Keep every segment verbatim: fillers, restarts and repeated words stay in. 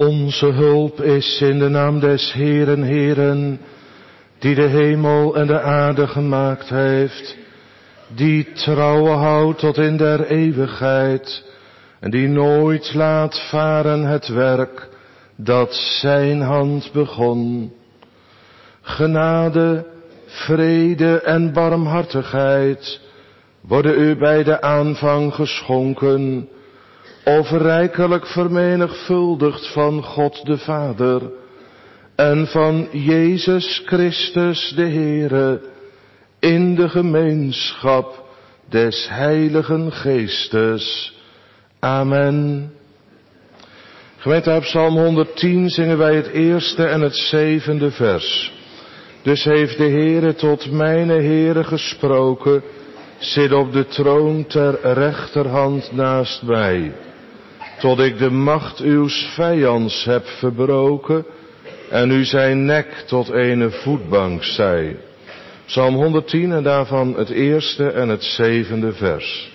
Onze hulp is in de naam des Heeren, Heeren, die de hemel en de aarde gemaakt heeft, die trouw houdt tot in der eeuwigheid en die nooit laat varen het werk dat zijn hand begon. Genade, vrede en barmhartigheid worden u bij de aanvang geschonken, of rijkelijk vermenigvuldigd van God de Vader en van Jezus Christus de Heere, in de gemeenschap des Heiligen Geestes. Amen. Gemeente, uit Psalm honderdtien zingen wij het eerste en het zevende vers. Dus heeft de Heere tot mijne Heere gesproken, zit op de troon ter rechterhand naast mij. Tot ik de macht uws vijands heb verbroken en u zijn nek tot ene voetbank zij. Psalm honderdtien en daarvan het eerste en het zevende vers.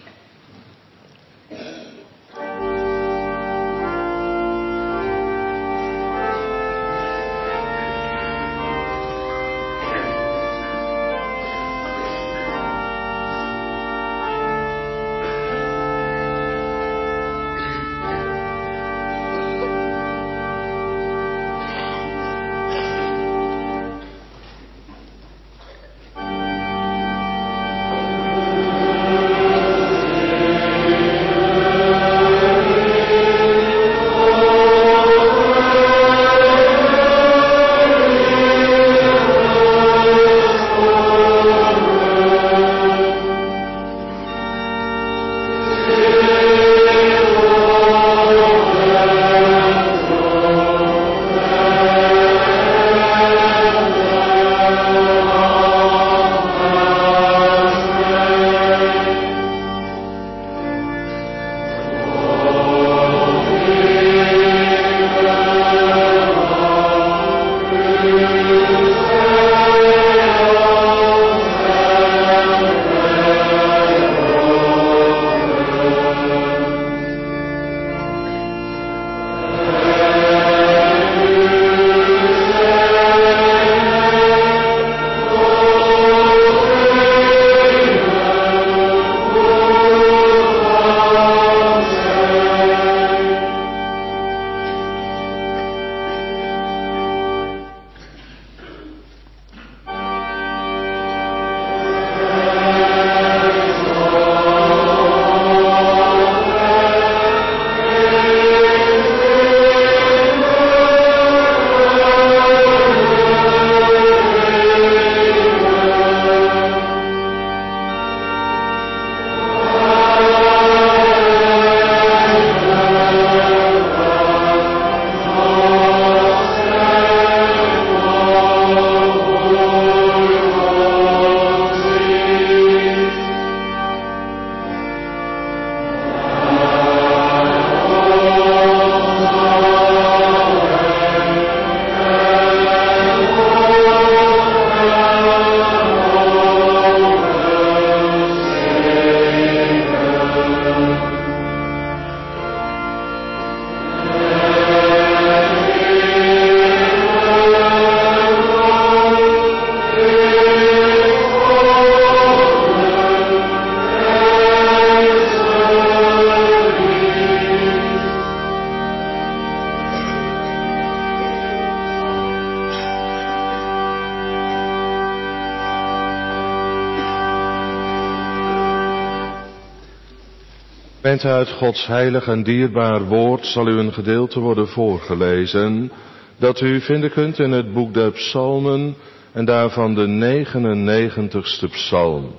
Gemeente, uit Gods heilig en dierbaar woord zal u een gedeelte worden voorgelezen, dat u vinden kunt in het boek der Psalmen en daarvan de negenennegentigste psalm.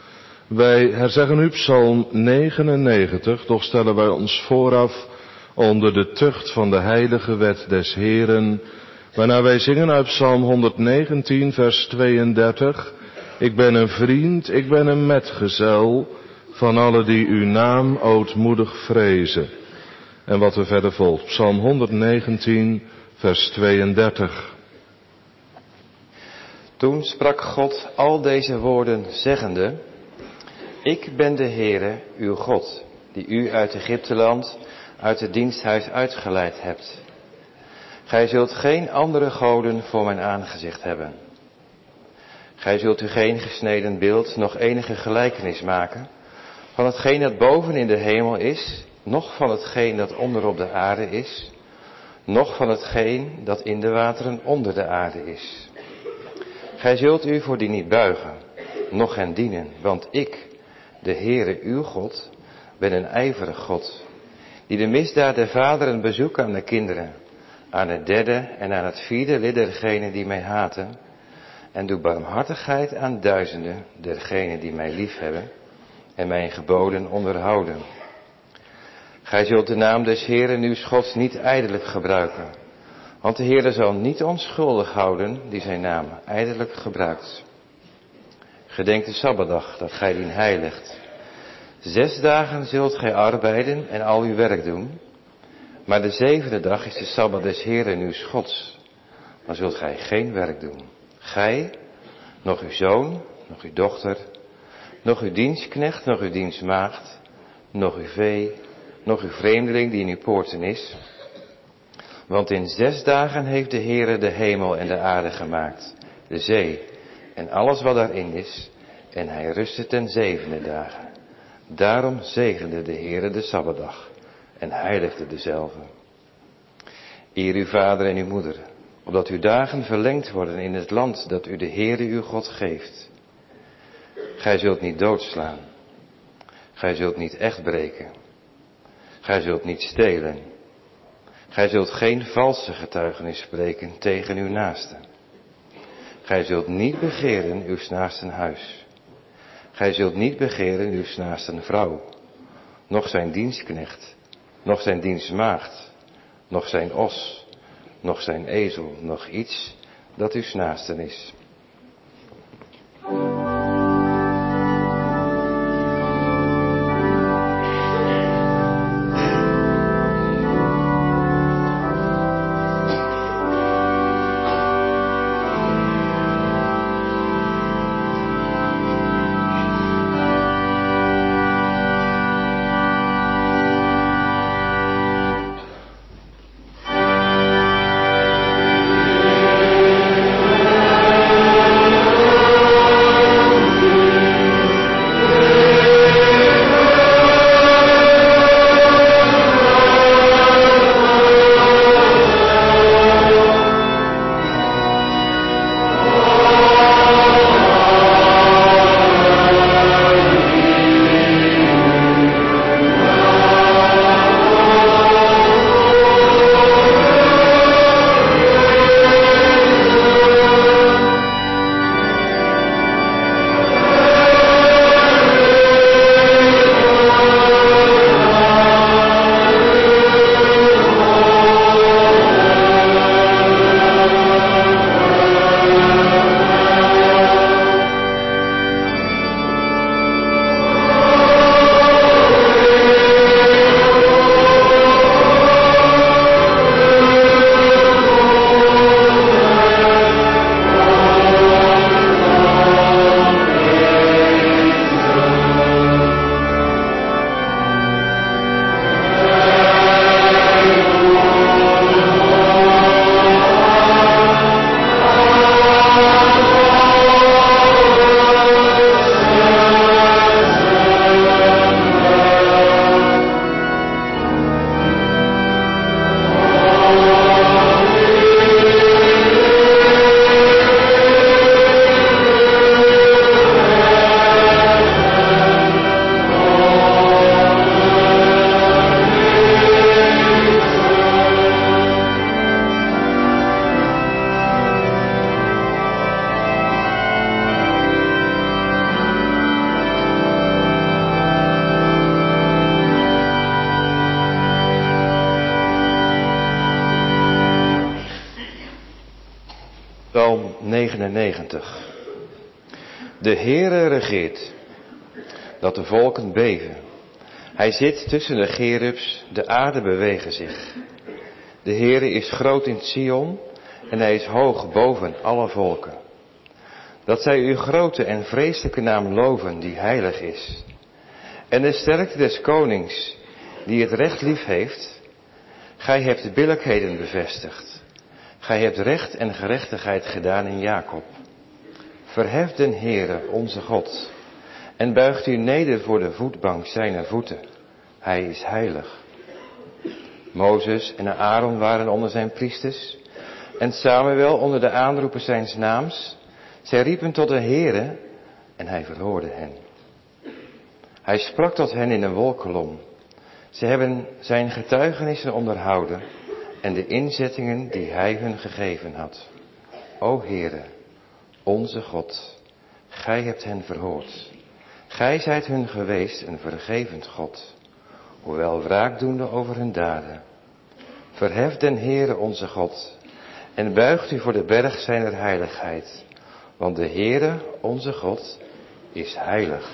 Wij herzeggen nu Psalm negenennegentig, doch stellen wij ons vooraf onder de tucht van de heilige wet des Heeren, waarna wij zingen uit Psalm honderdnegentien vers tweeëndertig, ik ben een vriend, ik ben een metgezel van alle die uw naam ootmoedig vrezen. En wat er verder volgt, Psalm honderdnegentien vers tweeëndertig. Toen sprak God al deze woorden zeggende, ik ben de Heere, uw God, die u uit Egypteland, uit het diensthuis uitgeleid hebt. Gij zult geen andere goden voor mijn aangezicht hebben. Gij zult u geen gesneden beeld, nog enige gelijkenis maken van hetgeen dat boven in de hemel is, noch van hetgeen dat onder op de aarde is, noch van hetgeen dat in de wateren onder de aarde is. Gij zult u voor die niet buigen, noch hen dienen, want ik, de Heere uw God, ben een ijverig God, die de misdaad der vaderen bezoekt aan de kinderen, aan het derde en aan het vierde lid dergenen die mij haten, en doe barmhartigheid aan duizenden dergenen die mij liefhebben en mijn geboden onderhouden. Gij zult de naam des Heeren uws Gods niet ijdelijk gebruiken, want de Heere zal niet onschuldig houden die zijn naam ijdelijk gebruikt. Gedenk de Sabbatdag, dat gij dien heiligt. Zes dagen zult gij arbeiden en al uw werk doen, maar de zevende dag is de Sabbat des Heeren uws Gods. Dan zult gij geen werk doen. Gij, nog uw zoon, nog uw dochter, nog uw dienstknecht, nog uw dienstmaagd, nog uw vee, nog uw vreemdeling die in uw poorten is. Want in zes dagen heeft de Heere de hemel en de aarde gemaakt, de zee en alles wat daarin is, en hij rustte ten zevende dagen. Daarom zegende de Heere de Sabbatdag en heiligde dezelve. Eer uw vader en uw moeder, opdat uw dagen verlengd worden in het land dat u de Heere uw God geeft. Gij zult niet doodslaan. Gij zult niet echt breken. Gij zult niet stelen. Gij zult geen valse getuigenis spreken tegen uw naaste. Gij zult niet begeren uw naasten huis. Gij zult niet begeren uw naasten vrouw, noch zijn dienstknecht, noch zijn dienstmaagd, noch zijn os, noch zijn ezel, noch iets dat uw naasten is. Psalm negenennegentig. De Heere regeert, dat de volken beven. Hij zit tussen de cherubs, de aarde bewegen zich. De Heere is groot in Sion en hij is hoog boven alle volken. Dat zij uw grote en vreselijke naam loven, die heilig is. En de sterkte des konings, die het recht lief heeft. Gij hebt de billijkheden bevestigd. Gij hebt recht en gerechtigheid gedaan in Jacob. Verhef den Heere, onze God, en buigt u neder voor de voetbank zijner voeten. Hij is heilig. Mozes en Aaron waren onder zijn priesters, en Samuel onder de aanroepen zijns naams. Zij riepen tot de Heere, en hij verhoorde hen. Hij sprak tot hen in een wolkolom. Ze hebben zijn getuigenissen onderhouden en de inzettingen die hij hun gegeven had. O Heere, onze God, gij hebt hen verhoord. Gij zijt hun geweest een vergevend God, hoewel wraakdoende over hun daden. Verhef den Heere onze God en buigt u voor de berg zijner heiligheid, want de Heere onze God is heilig.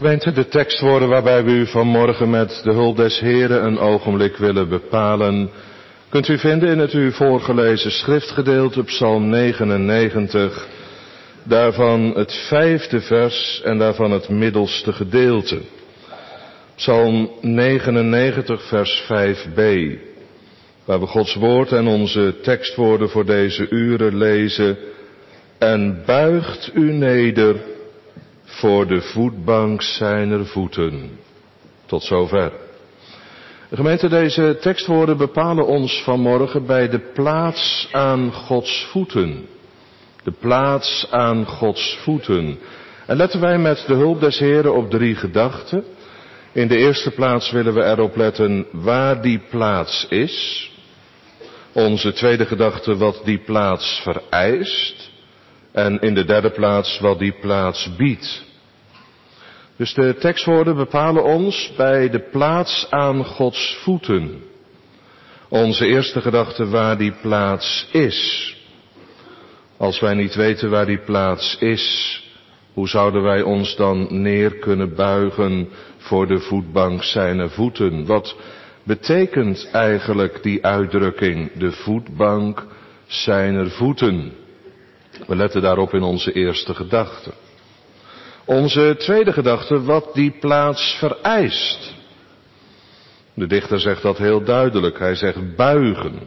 Gemeente, de tekstwoorden waarbij we u vanmorgen met de hulp des Heren een ogenblik willen bepalen, kunt u vinden in het u voorgelezen schriftgedeelte Psalm negenennegentig, daarvan het vijfde vers en daarvan het middelste gedeelte. Psalm negenennegentig vers vijf b, waar we Gods woord en onze tekstwoorden voor deze uren lezen. En buigt u neder voor de voetbank zijner voeten. Tot zover. De gemeente, deze tekstwoorden bepalen ons vanmorgen bij de plaats aan Gods voeten. De plaats aan Gods voeten. En letten wij met de hulp des Heren op drie gedachten. In de eerste plaats willen we erop letten waar die plaats is. Onze tweede gedachte wat die plaats vereist. En in de derde plaats wat die plaats biedt. Dus de tekstwoorden bepalen ons bij de plaats aan Gods voeten. Onze eerste gedachte waar die plaats is. Als wij niet weten waar die plaats is, hoe zouden wij ons dan neer kunnen buigen voor de voetbank zijner voeten? Wat betekent eigenlijk die uitdrukking, de voetbank zijner voeten? We letten daarop in onze eerste gedachte. Onze tweede gedachte, wat die plaats vereist. De dichter zegt dat heel duidelijk. Hij zegt buigen.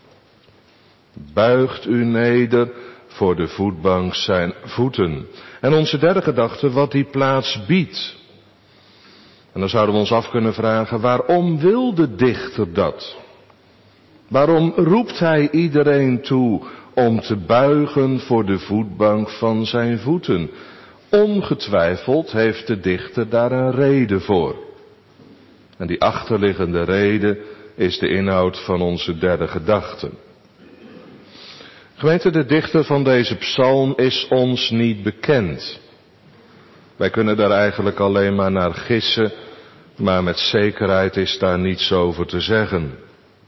Buigt u neder voor de voetbank zijn voeten. En onze derde gedachte, wat die plaats biedt. En dan zouden we ons af kunnen vragen, waarom wil de dichter dat? Waarom roept hij iedereen toe om te buigen voor de voetbank van zijn voeten? Ongetwijfeld heeft de dichter daar een reden voor. En die achterliggende reden is de inhoud van onze derde gedachte. Gemeente, de dichter van deze psalm is ons niet bekend. Wij kunnen daar eigenlijk alleen maar naar gissen, maar met zekerheid is daar niets over te zeggen.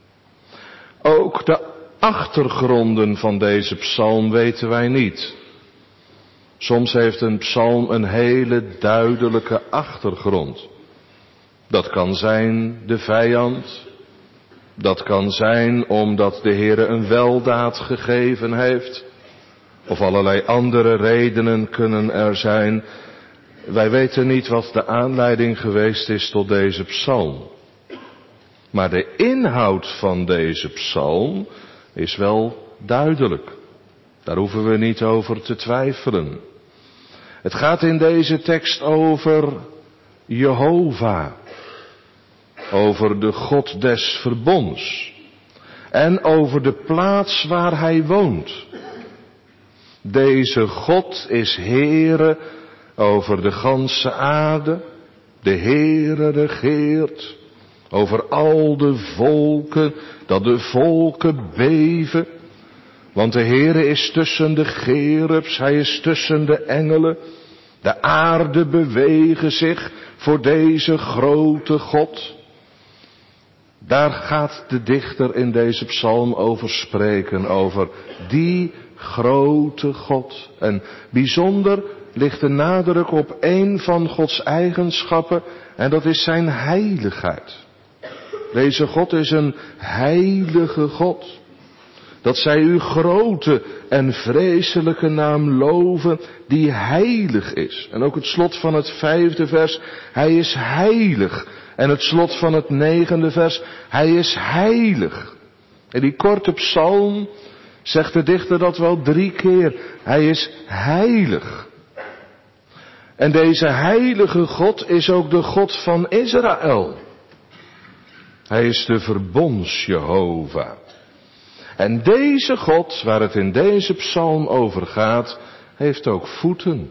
Ook de achtergronden van deze psalm weten wij niet. Soms heeft een psalm een hele duidelijke achtergrond. Dat kan zijn de vijand. Dat kan zijn omdat de Heere een weldaad gegeven heeft. Of allerlei andere redenen kunnen er zijn. Wij weten niet wat de aanleiding geweest is tot deze psalm. Maar de inhoud van deze psalm is wel duidelijk. Daar hoeven we niet over te twijfelen. Het gaat in deze tekst over Jehovah. Over de God des verbonds. En over de plaats waar hij woont. Deze God is Heere over de ganse aarde. De Heere regeert over al de volken, dat de volken beven. Want de Heere is tussen de cherubs, hij is tussen de engelen. De aarde bewegen zich voor deze grote God. Daar gaat de dichter in deze psalm over spreken, over die grote God. En bijzonder ligt de nadruk op één van Gods eigenschappen en dat is zijn heiligheid. Deze God is een heilige God. Dat zij uw grote en vreselijke naam loven die heilig is. En ook het slot van het vijfde vers, hij is heilig. En het slot van het negende vers, hij is heilig. In die korte psalm zegt de dichter dat wel drie keer. Hij is heilig. En deze heilige God is ook de God van Israël. Hij is de verbonds Jehovah. En deze God, waar het in deze psalm over gaat, heeft ook voeten.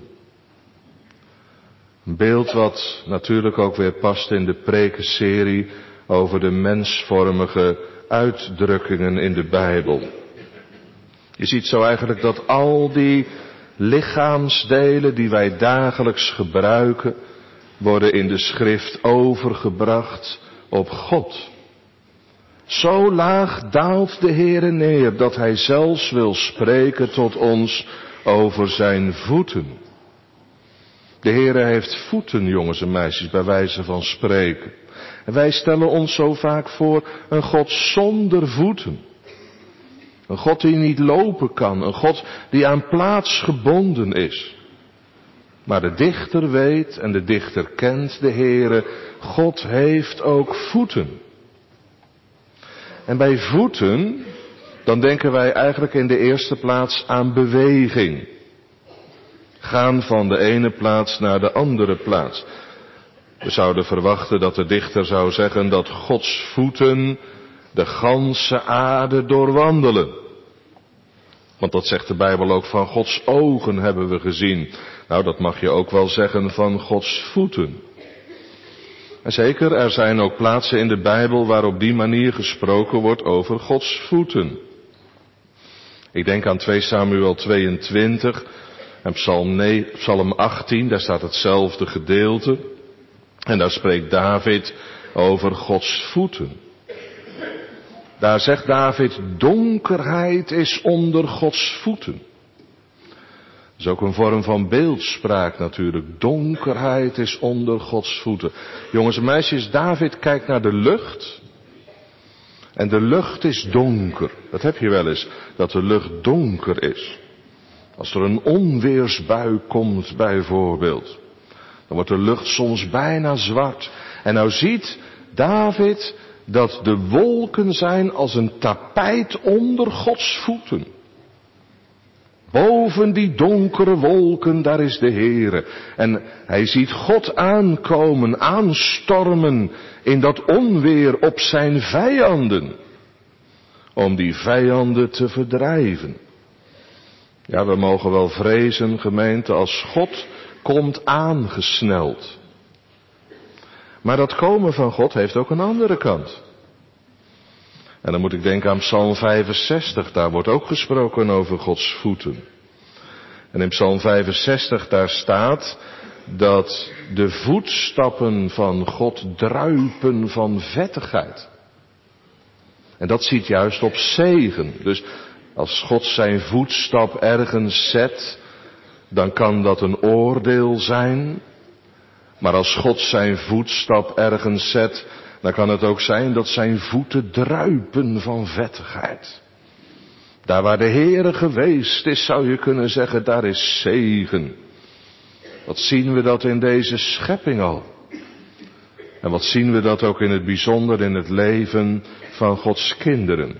Een beeld wat natuurlijk ook weer past in de prekenserie over de mensvormige uitdrukkingen in de Bijbel. Je ziet zo eigenlijk dat al die lichaamsdelen die wij dagelijks gebruiken, worden in de schrift overgebracht op God. Zo laag daalt de Heere neer dat hij zelfs wil spreken tot ons over zijn voeten. De Heere heeft voeten, jongens en meisjes, bij wijze van spreken. En wij stellen ons zo vaak voor een God zonder voeten. Een God die niet lopen kan, een God die aan plaats gebonden is. Maar de dichter weet en de dichter kent de Heere, God heeft ook voeten. En bij voeten, dan denken wij eigenlijk in de eerste plaats aan beweging. Gaan van de ene plaats naar de andere plaats. We zouden verwachten dat de dichter zou zeggen dat Gods voeten de ganse aarde doorwandelen. Want dat zegt de Bijbel ook, van Gods ogen hebben we gezien. Nou, dat mag je ook wel zeggen van Gods voeten. En zeker, er zijn ook plaatsen in de Bijbel waar op die manier gesproken wordt over Gods voeten. Ik denk aan twee Samuel tweeëntwintig en Psalm achttien, daar staat hetzelfde gedeelte. En daar spreekt David over Gods voeten. Daar zegt David, donkerheid is onder Gods voeten. Dat is ook een vorm van beeldspraak natuurlijk. Donkerheid is onder Gods voeten. Jongens en meisjes, David kijkt naar de lucht. En de lucht is donker. Dat heb je wel eens, dat de lucht donker is. Als er een onweersbui komt bijvoorbeeld. Dan wordt de lucht soms bijna zwart. En nou ziet David dat de wolken zijn als een tapijt onder Gods voeten. Boven die donkere wolken, daar is de Heere. En hij ziet God aankomen, aanstormen in dat onweer op zijn vijanden. Om die vijanden te verdrijven. Ja, we mogen wel vrezen, gemeente, als God komt aangesneld. Maar dat komen van God heeft ook een andere kant. En dan moet ik denken aan Psalm vijfenzestig, daar wordt ook gesproken over Gods voeten. En in Psalm vijfenzestig daar staat dat de voetstappen van God druipen van vettigheid. En dat ziet juist op zegen. Dus als God zijn voetstap ergens zet, dan kan dat een oordeel zijn. Maar als God zijn voetstap ergens zet, dan kan het ook zijn dat zijn voeten druipen van vettigheid. Daar waar de Heere geweest is, zou je kunnen zeggen, daar is zegen. Wat zien we dat in deze schepping al? En wat zien we dat ook in het bijzonder in het leven van Gods kinderen?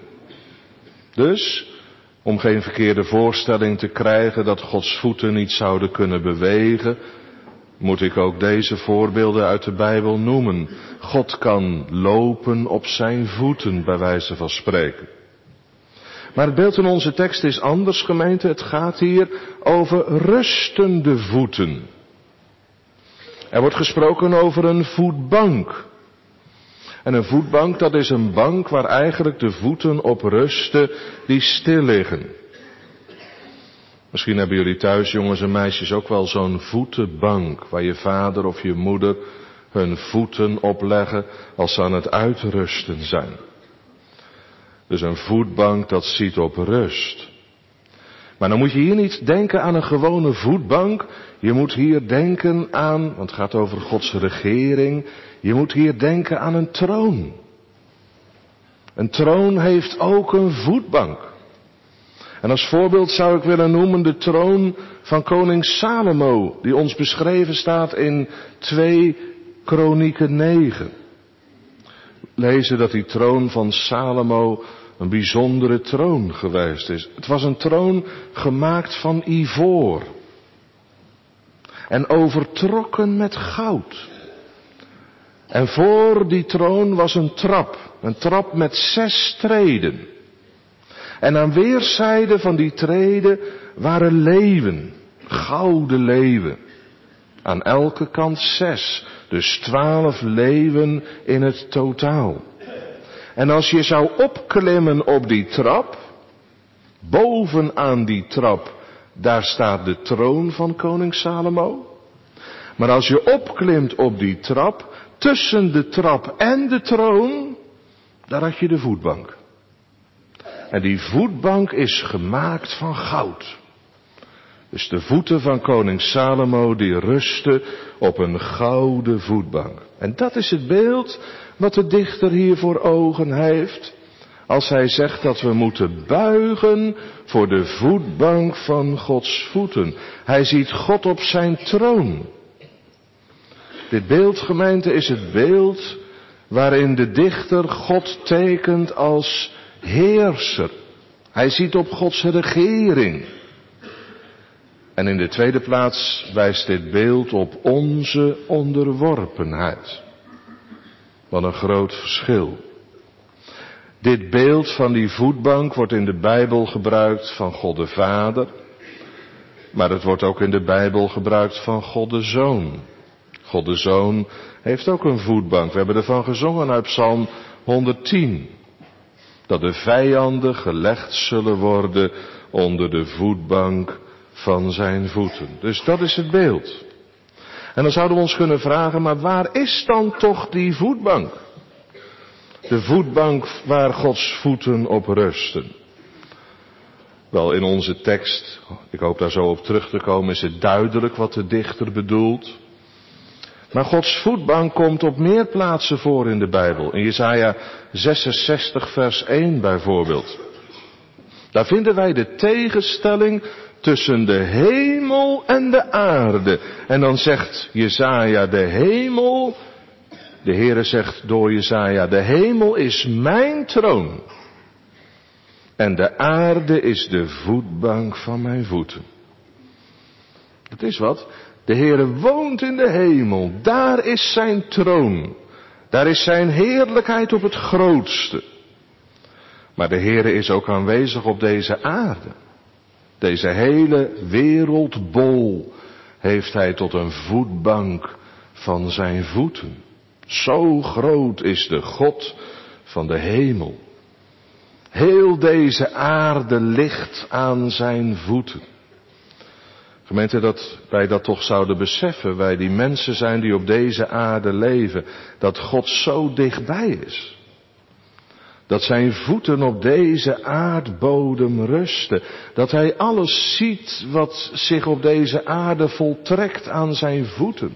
Dus, om geen verkeerde voorstelling te krijgen dat Gods voeten niet zouden kunnen bewegen, moet ik ook deze voorbeelden uit de Bijbel noemen. God kan lopen op zijn voeten, bij wijze van spreken. Maar het beeld in onze tekst is anders, gemeente. Het gaat hier over rustende voeten. Er wordt gesproken over een voetbank. En een voetbank, dat is een bank waar eigenlijk de voeten op rusten die stil liggen. Misschien hebben jullie thuis, jongens en meisjes, ook wel zo'n voetenbank, waar je vader of je moeder hun voeten opleggen als ze aan het uitrusten zijn. Dus een voetbank, dat ziet op rust. Maar dan moet je hier niet denken aan een gewone voetbank. Je moet hier denken aan, want het gaat over Gods regering, je moet hier denken aan een troon. Een troon heeft ook een voetbank. En als voorbeeld zou ik willen noemen de troon van koning Salomo, die ons beschreven staat in twee Kronieken negen. Lezen dat die troon van Salomo een bijzondere troon geweest is. Het was een troon gemaakt van ivoor. En overtrokken met goud. En voor die troon was een trap. Een trap met zes treden. En aan weerszijden van die treden waren leeuwen. Gouden leeuwen. Aan elke kant zes. Dus twaalf leeuwen in het totaal. En als je zou opklimmen op die trap, bovenaan die trap, daar staat de troon van koning Salomo. Maar als je opklimt op die trap, tussen de trap en de troon, daar had je de voetbank. En die voetbank is gemaakt van goud. Dus de voeten van koning Salomo die rusten op een gouden voetbank. En dat is het beeld wat de dichter hier voor ogen heeft. Als hij zegt dat we moeten buigen voor de voetbank van Gods voeten. Hij ziet God op zijn troon. Dit beeld, gemeente, is het beeld waarin de dichter God tekent als heerser. Hij ziet op Gods regering. En in de tweede plaats wijst dit beeld op onze onderworpenheid. Wat een groot verschil. Dit beeld van die voetbank wordt in de Bijbel gebruikt van God de Vader. Maar het wordt ook in de Bijbel gebruikt van God de Zoon. God de Zoon heeft ook een voetbank. We hebben ervan gezongen uit Psalm honderdtien. Dat de vijanden gelegd zullen worden onder de voetbank van zijn voeten. Dus dat is het beeld. En dan zouden we ons kunnen vragen, maar waar is dan toch die voetbank? De voetbank waar Gods voeten op rusten. Wel, in onze tekst, ik hoop daar zo op terug te komen, is het duidelijk wat de dichter bedoelt. Maar Gods voetbank komt op meer plaatsen voor in de Bijbel. In Jesaja zesenzestig vers één bijvoorbeeld. Daar vinden wij de tegenstelling tussen de hemel en de aarde. En dan zegt Jesaja de hemel, de Heere zegt door Jesaja, de hemel is mijn troon. En de aarde is de voetbank van mijn voeten. Dat is wat. De Heere woont in de hemel. Daar is zijn troon. Daar is zijn heerlijkheid op het grootste. Maar de Heere is ook aanwezig op deze aarde. Deze hele wereldbol heeft hij tot een voetbank van zijn voeten. Zo groot is de God van de hemel. Heel deze aarde ligt aan zijn voeten. Gemeente, dat wij dat toch zouden beseffen, wij die mensen zijn die op deze aarde leven, dat God zo dichtbij is. Dat zijn voeten op deze aardbodem rusten. Dat hij alles ziet wat zich op deze aarde voltrekt aan zijn voeten.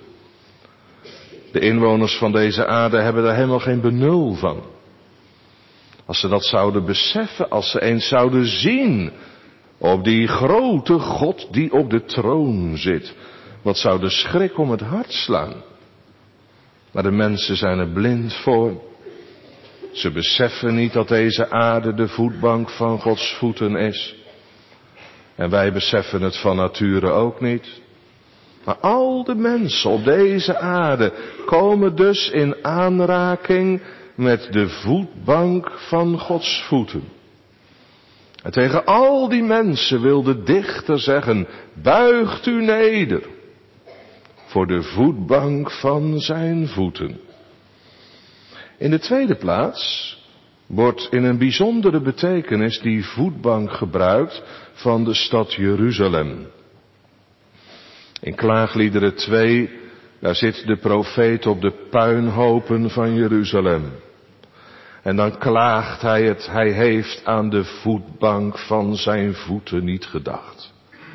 De inwoners van deze aarde hebben daar helemaal geen benul van. Als ze dat zouden beseffen, als ze eens zouden zien op die grote God die op de troon zit. Wat zou de schrik om het hart slaan. Maar de mensen zijn er blind voor. Ze beseffen niet dat deze aarde de voetbank van Gods voeten is. En wij beseffen het van nature ook niet. Maar al de mensen op deze aarde komen dus in aanraking met de voetbank van Gods voeten. En tegen al die mensen wil de dichter zeggen, buigt u neder voor de voetbank van zijn voeten. In de tweede plaats wordt in een bijzondere betekenis die voetbank gebruikt van de stad Jeruzalem. In Klaagliederen twee, daar zit de profeet op de puinhopen van Jeruzalem. En dan klaagt hij het, hij heeft aan de voetbank van zijn voeten niet gedacht.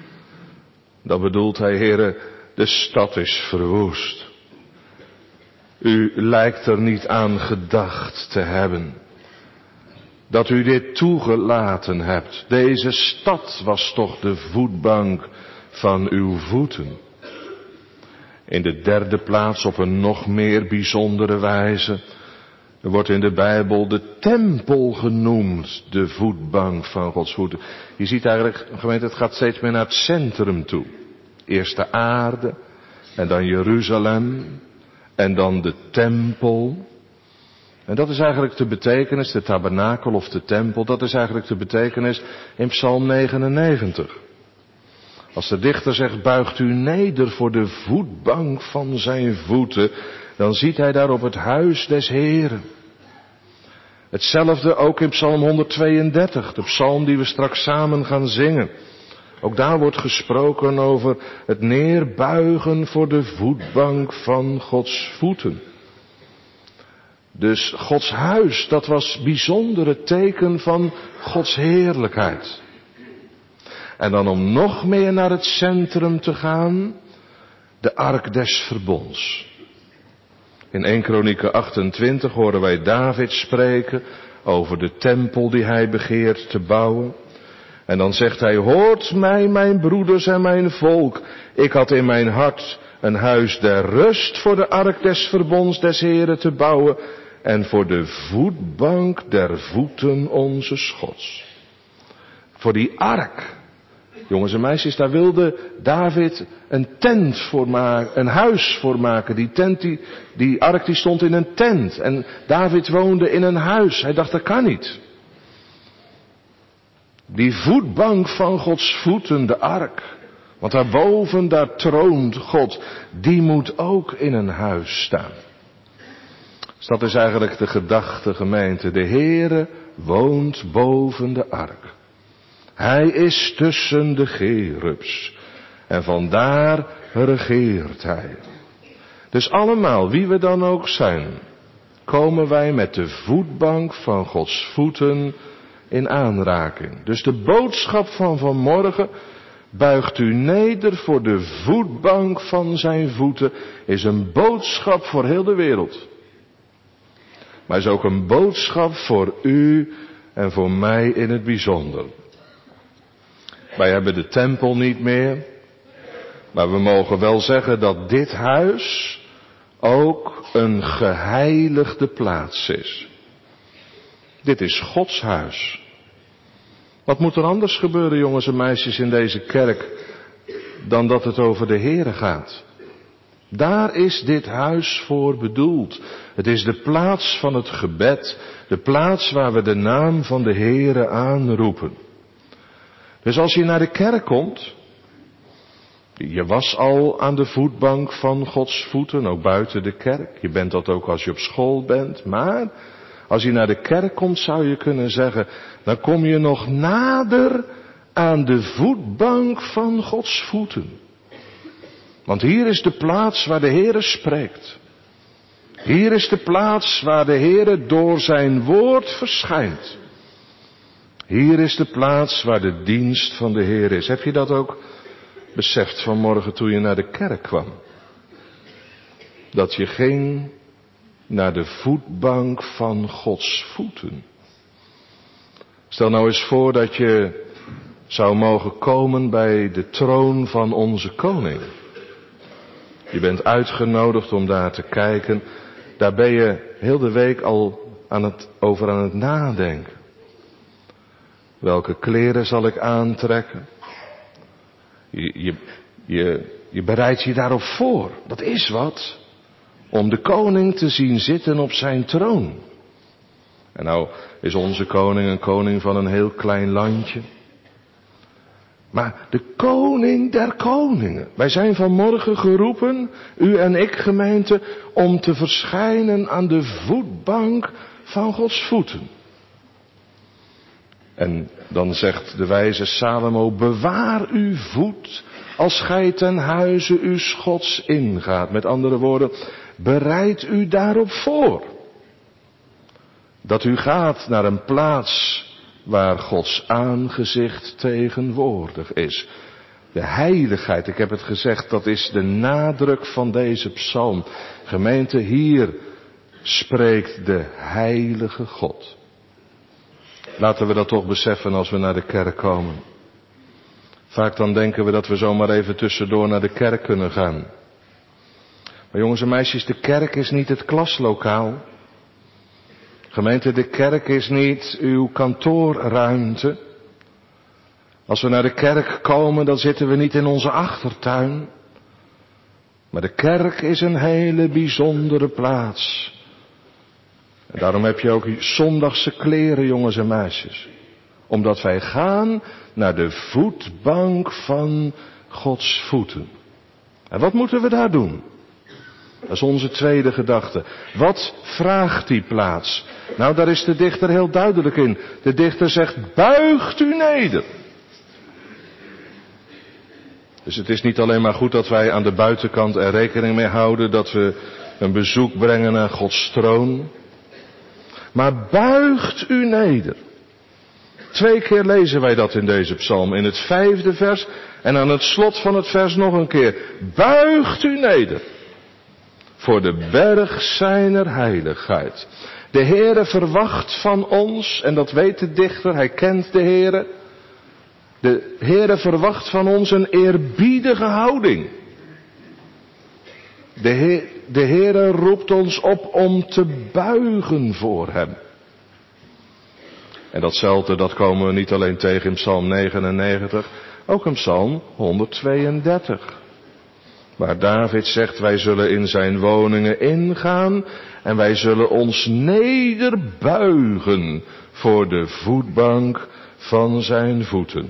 Dan bedoelt hij, Heere, de stad is verwoest. U lijkt er niet aan gedacht te hebben. Dat u dit toegelaten hebt. Deze stad was toch de voetbank van uw voeten. In de derde plaats op een nog meer bijzondere wijze wordt in de Bijbel de tempel genoemd, de voetbank van Gods voeten. Je ziet eigenlijk, gemeente, het gaat steeds meer naar het centrum toe. Eerst de aarde, en dan Jeruzalem, en dan de tempel. En dat is eigenlijk de betekenis, de tabernakel of de tempel, dat is eigenlijk de betekenis in Psalm negenennegentig. Als de dichter zegt, buigt u neder voor de voetbank van zijn voeten, dan ziet hij daar op het huis des Heeren. Hetzelfde ook in Psalm honderdtweeëndertig, de psalm die we straks samen gaan zingen. Ook daar wordt gesproken over het neerbuigen voor de voetbank van Gods voeten. Dus Gods huis, dat was bijzondere teken van Gods heerlijkheid. En dan om nog meer naar het centrum te gaan, de ark des verbonds. In eerste Kronieken achtentwintig horen wij David spreken over de tempel die hij begeert te bouwen. En dan zegt hij, hoort mij mijn broeders en mijn volk. Ik had in mijn hart een huis der rust voor de ark des verbonds des Heren te bouwen. En voor de voetbank der voeten onze Gods. Voor die ark. Jongens en meisjes, daar wilde David een tent voor maken, een huis voor maken. Die tent, die, die ark die stond in een tent. En David woonde in een huis. Hij dacht, dat kan niet. Die voetbank van Gods voeten, de ark. Want daarboven, daar troont God. Die moet ook in een huis staan. Dus dat is eigenlijk de gedachte, gemeente. De Heere woont boven de ark. Hij is tussen de cherubs. En vandaar regeert hij. Dus allemaal, wie we dan ook zijn, komen wij met de voetbank van Gods voeten in aanraking. Dus de boodschap van vanmorgen, buigt u neder voor de voetbank van zijn voeten, is een boodschap voor heel de wereld. Maar is ook een boodschap voor u en voor mij in het bijzonder. Wij hebben de tempel niet meer, maar we mogen wel zeggen dat dit huis ook een geheiligde plaats is. Dit is Gods huis. Wat moet er anders gebeuren, jongens en meisjes, in deze kerk, dan dat het over de Heere gaat? Daar is dit huis voor bedoeld. Het is de plaats van het gebed, de plaats waar we de naam van de Heere aanroepen. Dus als je naar de kerk komt, je was al aan de voetbank van Gods voeten, ook buiten de kerk. Je bent dat ook als je op school bent, maar als je naar de kerk komt, zou je kunnen zeggen, dan kom je nog nader aan de voetbank van Gods voeten. Want hier is de plaats waar de Heere spreekt. Hier is de plaats waar de Heere door zijn woord verschijnt. Hier is de plaats waar de dienst van de Heer is. Heb je dat ook beseft vanmorgen toen je naar de kerk kwam? Dat je ging naar de voetbank van Gods voeten. Stel nou eens voor dat je zou mogen komen bij de troon van onze koning. Je bent uitgenodigd om daar te kijken. Daar ben je heel de week al aan het, over aan het nadenken. Welke kleren zal ik aantrekken? Je, je, je, je bereidt je daarop voor. Dat is wat. Om de koning te zien zitten op zijn troon. En nou is onze koning een koning van een heel klein landje. Maar de koning der koningen. Wij zijn vanmorgen geroepen, u en ik gemeente, om te verschijnen aan de voetbank van Gods voeten. En dan zegt de wijze Salomo, bewaar uw voet als gij ten huize uw Gods ingaat. Met andere woorden, bereid u daarop voor. Dat u gaat naar een plaats waar Gods aangezicht tegenwoordig is. De heiligheid, ik heb het gezegd, dat is de nadruk van deze psalm. Gemeente, hier spreekt de heilige God. Laten we dat toch beseffen als we naar de kerk komen. Vaak dan denken we dat we zomaar even tussendoor naar de kerk kunnen gaan. Maar jongens en meisjes, de kerk is niet het klaslokaal. Gemeente, de kerk is niet uw kantoorruimte. Als we naar de kerk komen, dan zitten we niet in onze achtertuin. Maar de kerk is een hele bijzondere plaats. En daarom heb je ook zondagse kleren, jongens en meisjes. Omdat wij gaan naar de voetbank van Gods voeten. En wat moeten we daar doen? Dat is onze tweede gedachte. Wat vraagt die plaats? Nou, daar is de dichter heel duidelijk in. De dichter zegt, buigt u neder. Dus het is niet alleen maar goed dat wij aan de buitenkant er rekening mee houden dat we een bezoek brengen naar Gods troon. Maar buigt u neder. Twee keer lezen wij dat in deze psalm. In het vijfde vers en aan het slot van het vers nog een keer. Buigt u neder voor de berg zijner heiligheid. De Heere verwacht van ons, en dat weet de dichter, hij kent de Heere. De Heere verwacht van ons een eerbiedige houding. De, Heer, de Heere roept ons op om te buigen voor hem. En datzelfde, dat komen we niet alleen tegen in Psalm negenennegentig, ook in Psalm honderdtweeëndertig. Waar David zegt, wij zullen in zijn woningen ingaan en wij zullen ons nederbuigen voor de voetbank van zijn voeten.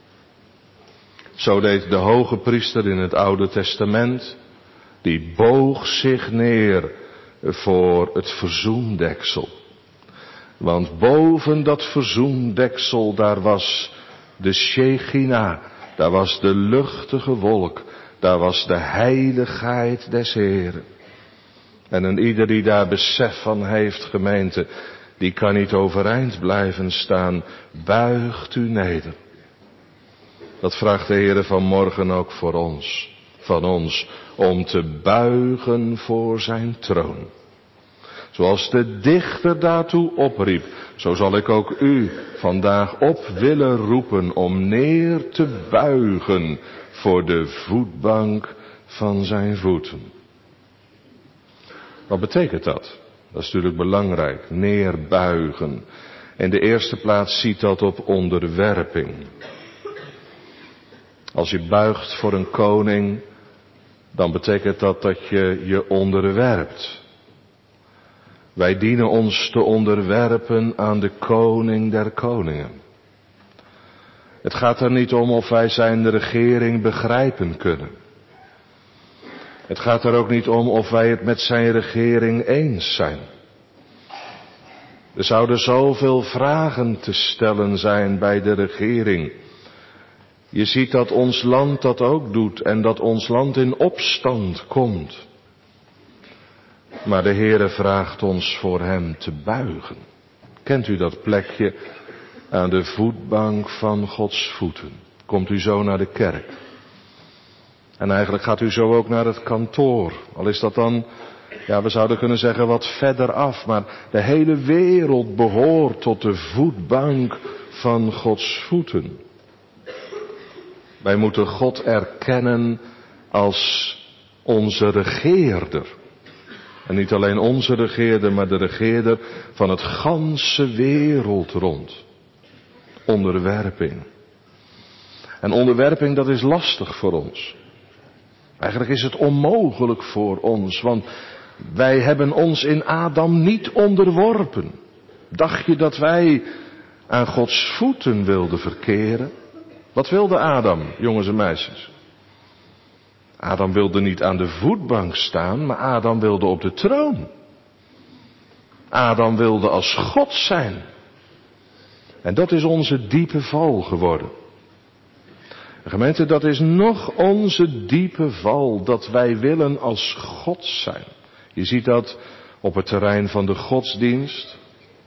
Zo deed de hoge priester in het Oude Testament, die boog zich neer voor het verzoendeksel. Want boven dat verzoendeksel, daar was de Shechina, daar was de luchtige wolk, daar was de heiligheid des Heeren. En een ieder die daar besef van heeft, gemeente, die kan niet overeind blijven staan. Buigt u neder. Dat vraagt de Heere vanmorgen ook voor ons, van ons, om te buigen voor zijn troon. Zoals de dichter daartoe opriep, zo zal ik ook u vandaag op willen roepen om neer te buigen voor de voetbank van zijn voeten. Wat betekent dat? Dat is natuurlijk belangrijk, neerbuigen. In de eerste plaats ziet dat op onderwerping. Als je buigt voor een koning, dan betekent dat dat je je onderwerpt. Wij dienen ons te onderwerpen aan de koning der koningen. Het gaat er niet om of wij zijn regering begrijpen kunnen. Het gaat er ook niet om of wij het met zijn regering eens zijn. Er zouden zoveel vragen te stellen zijn bij de regering. Je ziet dat ons land dat ook doet en dat ons land in opstand komt. Maar de Heere vraagt ons voor hem te buigen. Kent u dat plekje aan de voetbank van Gods voeten? Komt u zo naar de kerk? En eigenlijk gaat u zo ook naar het kantoor. Al is dat dan, ja, we zouden kunnen zeggen wat verder af. Maar de hele wereld behoort tot de voetbank van Gods voeten. Wij moeten God erkennen als onze regeerder. En niet alleen onze regeerder, maar de regeerder van het ganse wereld rond. Onderwerping. En onderwerping, dat is lastig voor ons. Eigenlijk is het onmogelijk voor ons, want wij hebben ons in Adam niet onderworpen. Dacht je dat wij aan Gods voeten wilden verkeren? Wat wilde Adam, jongens en meisjes? Adam wilde niet aan de voetbank staan, maar Adam wilde op de troon. Adam wilde als God zijn. En dat is onze diepe val geworden. Gemeente, dat is nog onze diepe val, dat wij willen als God zijn. Je ziet dat op het terrein van de godsdienst.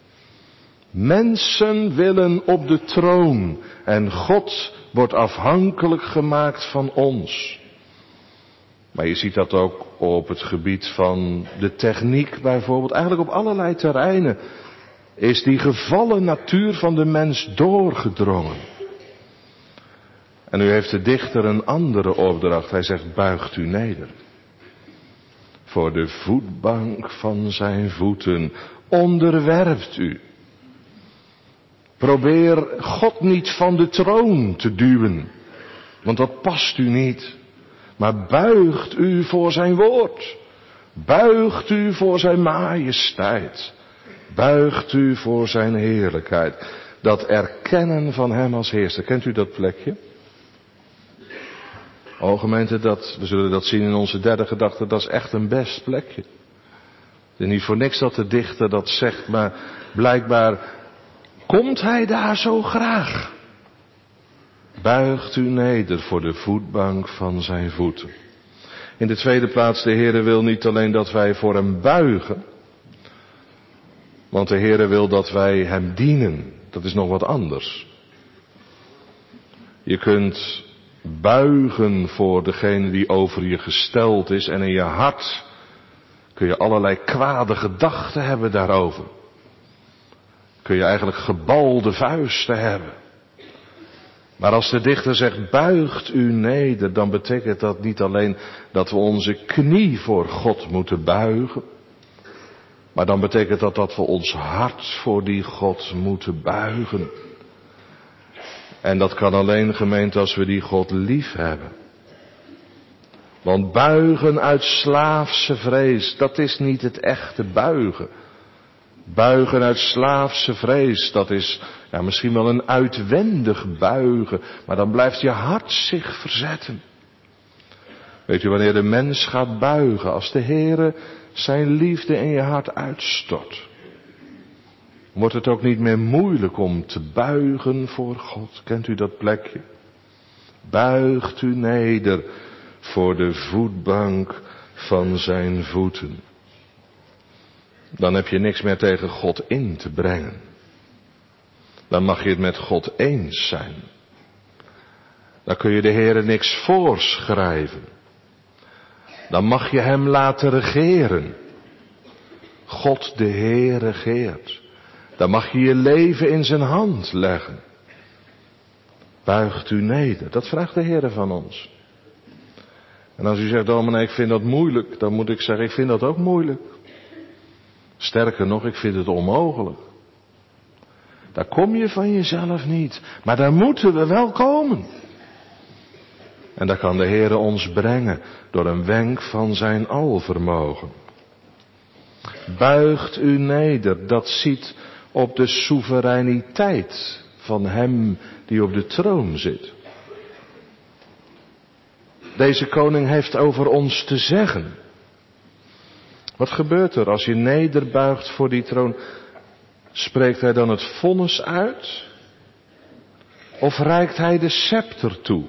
Mensen willen op de troon en God wordt afhankelijk gemaakt van ons. Maar je ziet dat ook op het gebied van de techniek bijvoorbeeld. Eigenlijk op allerlei terreinen is die gevallen natuur van de mens doorgedrongen. En nu heeft de dichter een andere opdracht. Hij zegt, buigt u neder. Voor de voetbank van zijn voeten. Onderwerpt u. Probeer God niet van de troon te duwen. Want dat past u niet. Maar buigt u voor zijn woord. Buigt u voor zijn majesteit. Buigt u voor zijn heerlijkheid. Dat erkennen van hem als heerser. Kent u dat plekje? O gemeente, dat, we zullen dat zien in onze derde gedachte, dat is echt een best plekje. Het is niet voor niks dat de dichter dat zegt, maar blijkbaar komt hij daar zo graag. Buigt u neder voor de voetbank van zijn voeten. In de tweede plaats, de Heere wil niet alleen dat wij voor hem buigen, want de Heere wil dat wij hem dienen. Dat is nog wat anders. Je kunt buigen voor degene die over je gesteld is en in je hart kun je allerlei kwade gedachten hebben daarover. Kun je eigenlijk gebalde vuisten hebben. Maar als de dichter zegt, buigt u neder, dan betekent dat niet alleen dat we onze knie voor God moeten buigen. Maar dan betekent dat dat we ons hart voor die God moeten buigen. En dat kan alleen, gemeente, als we die God lief hebben. Want buigen uit slaafse vrees, dat is niet het echte buigen. Buigen uit slaafse vrees, dat is ja, misschien wel een uitwendig buigen, maar dan blijft je hart zich verzetten. Weet u wanneer de mens gaat buigen? Als de Heere zijn liefde in je hart uitstort. Wordt het ook niet meer moeilijk om te buigen voor God? Kent u dat plekje? Buigt u neder voor de voetbank van zijn voeten. Dan heb je niks meer tegen God in te brengen. Dan mag je het met God eens zijn. Dan kun je de Heere niks voorschrijven. Dan mag je hem laten regeren. God de Heer regeert. Dan mag je je leven in zijn hand leggen. Buigt u neder. Dat vraagt de Heer van ons. En als u zegt, dominee, ik vind dat moeilijk, dan moet ik zeggen, ik vind dat ook moeilijk. Sterker nog, ik vind het onmogelijk. Daar kom je van jezelf niet. Maar daar moeten we wel komen. En daar kan de Heer ons brengen door een wenk van zijn alvermogen. Buigt u neder, dat ziet op de soevereiniteit van hem die op de troon zit. Deze koning heeft over ons te zeggen. Wat gebeurt er als je nederbuigt voor die troon? Spreekt hij dan het vonnis uit? Of reikt hij de scepter toe?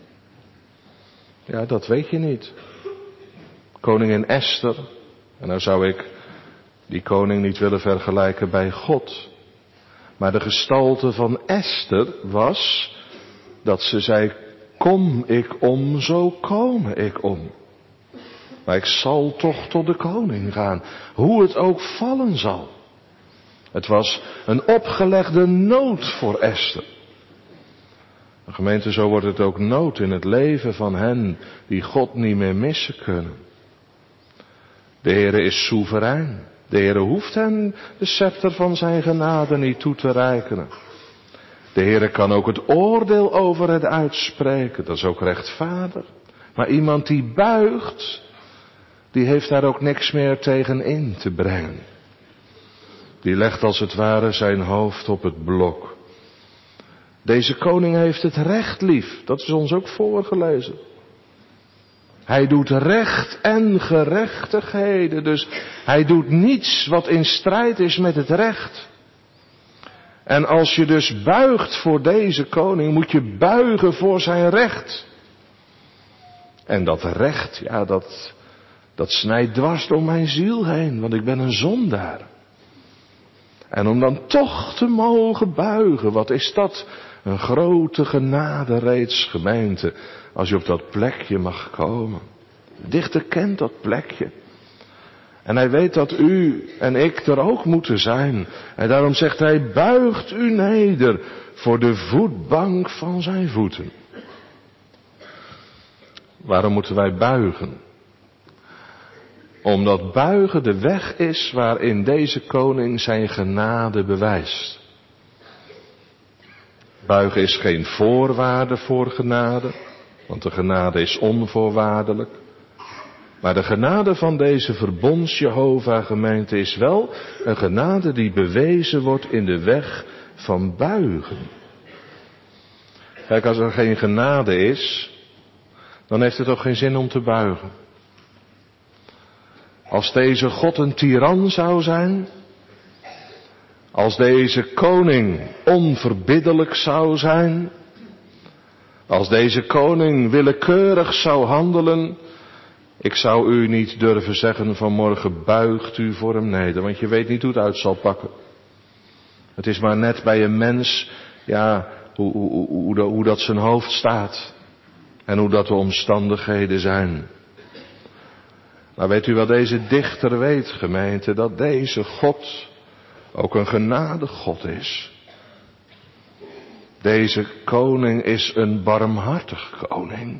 Ja, dat weet je niet. Koningin Esther, en nou zou ik die koning niet willen vergelijken bij God. Maar de gestalte van Esther was dat ze zei, kom ik om, zo komen ik om. Maar ik zal toch tot de koning gaan, hoe het ook vallen zal. Het was een opgelegde nood voor Esther. Gemeente, zo wordt het ook nood in het leven van hen die God niet meer missen kunnen. De Heere is soeverein. De Heere hoeft hen de scepter van zijn genade niet toe te rekenen. De Heere kan ook het oordeel over het uitspreken. Dat is ook rechtvaardig. Maar iemand die buigt, die heeft daar ook niks meer tegen in te brengen. Die legt als het ware zijn hoofd op het blok. Deze koning heeft het recht lief. Dat is ons ook voorgelezen. Hij doet recht en gerechtigheden. Dus hij doet niets wat in strijd is met het recht. En als je dus buigt voor deze koning, moet je buigen voor zijn recht. En dat recht, ja, dat, dat snijdt dwars door mijn ziel heen, want ik ben een zondaar. En om dan toch te mogen buigen, wat is dat? Een grote genade reeds, gemeente, als je op dat plekje mag komen. De dichter kent dat plekje. En hij weet dat u en ik er ook moeten zijn. En daarom zegt hij, buigt u neder voor de voetbank van zijn voeten. Waarom moeten wij buigen? Omdat buigen de weg is waarin deze koning zijn genade bewijst. Buigen is geen voorwaarde voor genade, want de genade is onvoorwaardelijk. Maar de genade van deze verbonds Jehovah gemeente is wel een genade die bewezen wordt in de weg van buigen. Kijk, als er geen genade is, dan heeft het ook geen zin om te buigen. Als deze God een tiran zou zijn, als deze koning onverbiddelijk zou zijn, als deze koning willekeurig zou handelen, ik zou u niet durven zeggen vanmorgen, buigt u voor hem neder, want je weet niet hoe het uit zal pakken. Het is maar net bij een mens, ja, hoe, hoe, hoe, hoe dat zijn hoofd staat. En hoe dat de omstandigheden zijn. Maar weet u wat deze dichter weet, gemeente? Dat deze God ook een genade God is. Deze koning is een barmhartig koning.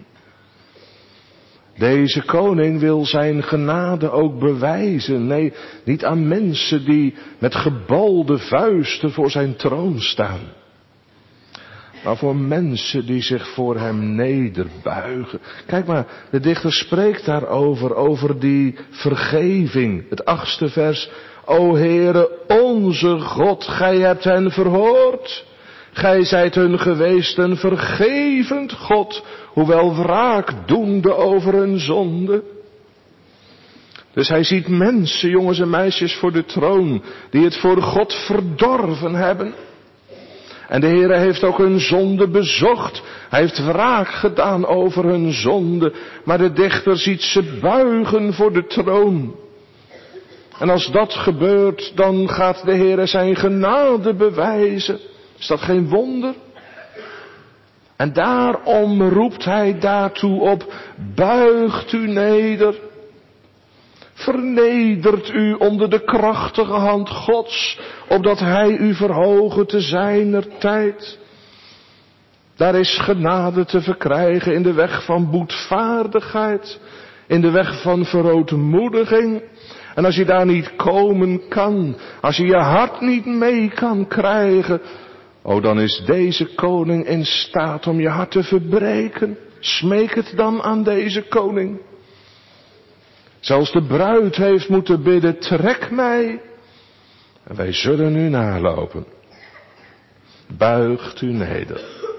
Deze koning wil zijn genade ook bewijzen. Nee, niet aan mensen die met gebalde vuisten voor zijn troon staan. Maar voor mensen die zich voor hem nederbuigen. Kijk maar, de dichter spreekt daarover, over die vergeving. Het achtste vers. O Heere, onze God, gij hebt hen verhoord. Gij zijt hun geweest een vergevend God, hoewel wraak doende over hun zonde. Dus hij ziet mensen, jongens en meisjes, voor de troon, die het voor God verdorven hebben. En de Heere heeft ook hun zonde bezocht. Hij heeft wraak gedaan over hun zonde. Maar de dichter ziet ze buigen voor de troon. En als dat gebeurt, dan gaat de Heere zijn genade bewijzen. Is dat geen wonder? En daarom roept hij daartoe op, buigt u neder. Vernedert u onder de krachtige hand Gods, opdat hij u verhoge te zijner tijd. Daar is genade te verkrijgen in de weg van boetvaardigheid, in de weg van verootmoediging. En als je daar niet komen kan, als je je hart niet mee kan krijgen, oh, dan is deze koning in staat om je hart te verbreken. Smeek het dan aan deze koning. Zelfs de bruid heeft moeten bidden, trek mij. En wij zullen u nalopen. Buigt u neder.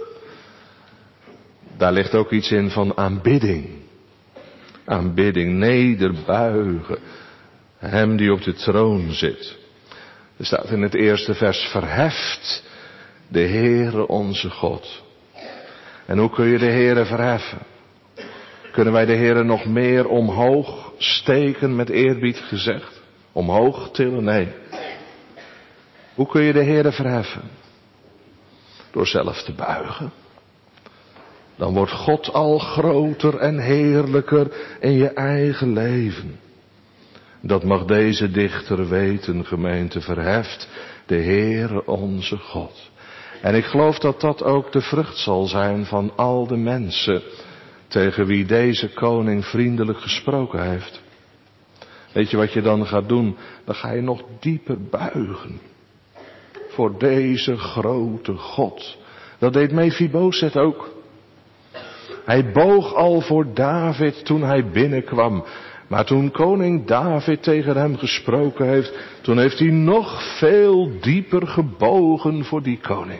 Daar ligt ook iets in van aanbidding. Aanbidding, nederbuigen. Hem die op de troon zit. Er staat in het eerste vers, verheft de Heere onze God. En hoe kun je de Heere verheffen? Kunnen wij de Heere nog meer omhoog steken, met eerbied gezegd? Omhoog tillen? Nee. Hoe kun je de Heere verheffen? Door zelf te buigen. Dan wordt God al groter en heerlijker in je eigen leven. Dat mag deze dichter weten, gemeente, verheft de Heere onze God. En ik geloof dat dat ook de vrucht zal zijn van al de mensen tegen wie deze koning vriendelijk gesproken heeft. Weet je wat je dan gaat doen? Dan ga je nog dieper buigen. Voor deze grote God. Dat deed Mephibosheth ook. Hij boog al voor David toen hij binnenkwam. Maar toen koning David tegen hem gesproken heeft, toen heeft hij nog veel dieper gebogen voor die koning.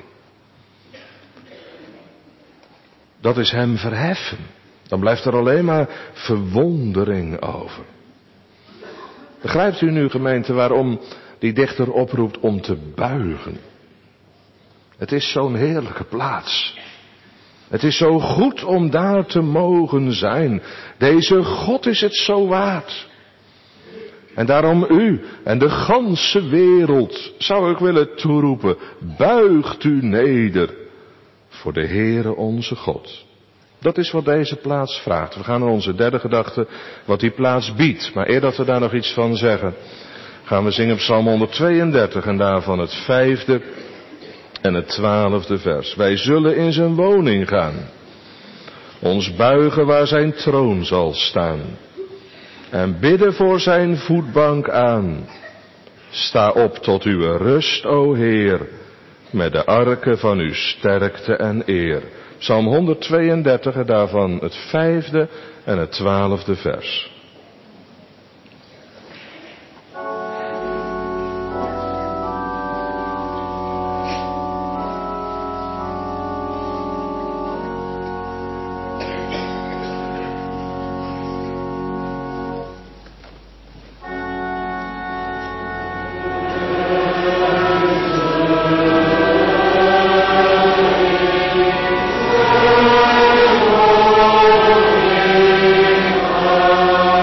Dat is hem verheffen. Dan blijft er alleen maar verwondering over. Begrijpt u nu, gemeente, waarom die dichter oproept om te buigen? Het is zo'n heerlijke plaats. Het is zo goed om daar te mogen zijn. Deze God is het zo waard. En daarom u en de ganse wereld zou ik willen toeroepen. Buigt u neder voor de Heere onze God. Dat is wat deze plaats vraagt. We gaan naar onze derde gedachte, wat die plaats biedt. Maar eer dat we daar nog iets van zeggen, gaan we zingen Psalm honderdtweeëndertig en daarvan het vijfde en het twaalfde vers. Wij zullen in zijn woning gaan, ons buigen waar zijn troon zal staan en bidden voor zijn voetbank aan. Sta op tot uw rust, o Heer, met de arken van uw sterkte en eer. Psalm honderdtweeëndertig en daarvan het vijfde en het twaalfde vers. Oh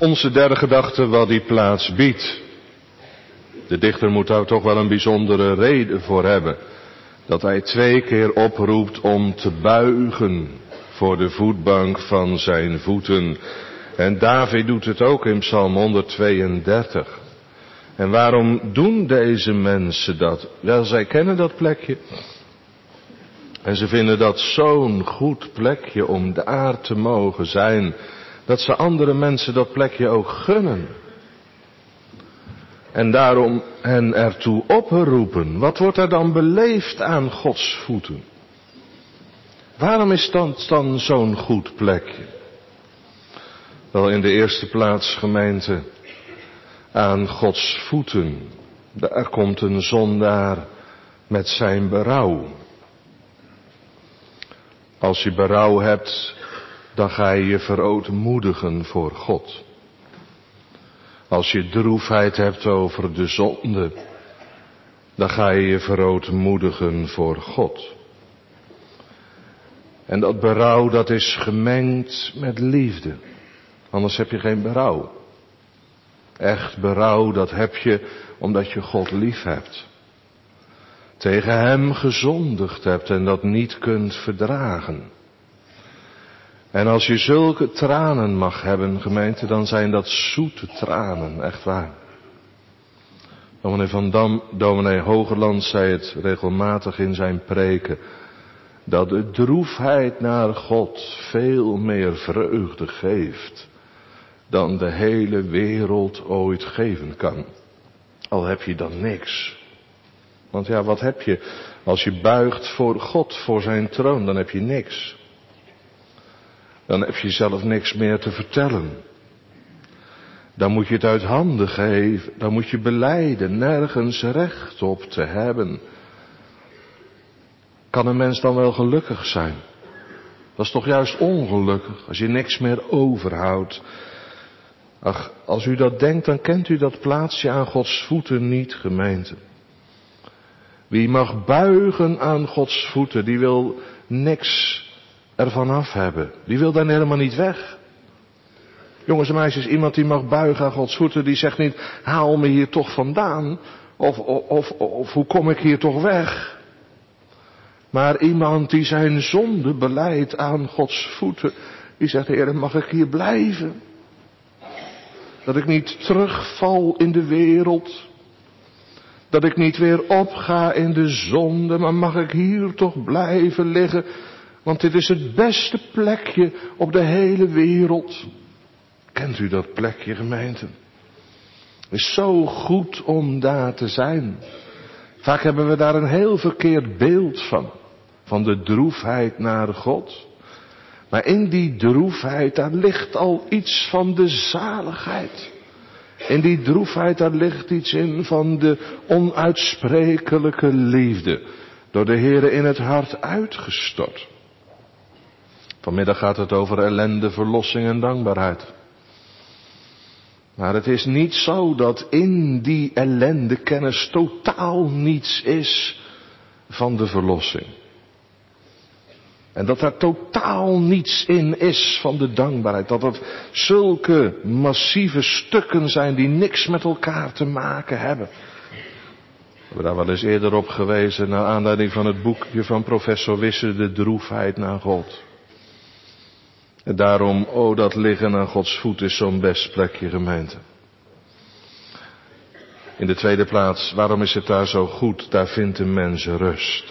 Onze derde gedachte wat die plaats biedt. De dichter moet daar toch wel een bijzondere reden voor hebben. Dat hij twee keer oproept om te buigen voor de voetbank van zijn voeten. En David doet het ook in Psalm honderdtweeëndertig. En waarom doen deze mensen dat? Wel, zij kennen dat plekje. En ze vinden dat zo'n goed plekje om daar te mogen zijn, dat ze andere mensen dat plekje ook gunnen. En daarom hen ertoe oproepen. Wat wordt er dan beleefd aan Gods voeten? Waarom is dat dan zo'n goed plekje? Wel, in de eerste plaats, gemeente, aan Gods voeten. Daar komt een zondaar met zijn berouw. Als je berouw hebt, dan ga je je verootmoedigen voor God. Als je droefheid hebt over de zonde, dan ga je je verootmoedigen voor God. En dat berouw, dat is gemengd met liefde. Anders heb je geen berouw. Echt berouw, dat heb je omdat je God lief hebt. Tegen hem gezondigd hebt en dat niet kunt verdragen. En als je zulke tranen mag hebben, gemeente, dan zijn dat zoete tranen, echt waar. Dominee Van Dam, dominee Hogeland zei het regelmatig in zijn preken, dat de droefheid naar God veel meer vreugde geeft dan de hele wereld ooit geven kan. Al heb je dan niks. Want ja, wat heb je als je buigt voor God, voor zijn troon, dan heb je niks. Dan heb je zelf niks meer te vertellen. Dan moet je het uit handen geven, dan moet je belijden, nergens recht op te hebben. Kan een mens dan wel gelukkig zijn? Dat is toch juist ongelukkig, als je niks meer overhoudt. Ach, als u dat denkt, dan kent u dat plaatsje aan Gods voeten niet, gemeente. Wie mag buigen aan Gods voeten, die wil niks ervan af hebben. Die wil daar helemaal niet weg. Jongens en meisjes, iemand die mag buigen aan Gods voeten, die zegt niet, haal me hier toch vandaan. Of, of, of, of hoe kom ik hier toch weg? Maar iemand die zijn zonde belijdt aan Gods voeten, die zegt, Heer, mag ik hier blijven? Dat ik niet terugval in de wereld. Dat ik niet weer opga in de zonde, maar mag ik hier toch blijven liggen? Want dit is het beste plekje op de hele wereld. Kent u dat plekje, gemeente? Het is zo goed om daar te zijn. Vaak hebben we daar een heel verkeerd beeld van. Van de droefheid naar God. Maar in die droefheid, daar ligt al iets van de zaligheid. In die droefheid, daar ligt iets in van de onuitsprekelijke liefde. Door de Heere in het hart uitgestort. Vanmiddag gaat het over ellende, verlossing en dankbaarheid. Maar het is niet zo dat in die ellende kennis totaal niets is van de verlossing. En dat er totaal niets in is van de dankbaarheid. Dat het zulke massieve stukken zijn die niks met elkaar te maken hebben. We hebben daar wel eens eerder op gewezen naar aanleiding van het boekje van professor Wisse, De droefheid naar God. En daarom, oh, dat liggen aan Gods voet is zo'n best plekje, gemeente. In de tweede plaats, waarom is het daar zo goed? Daar vindt de mens rust.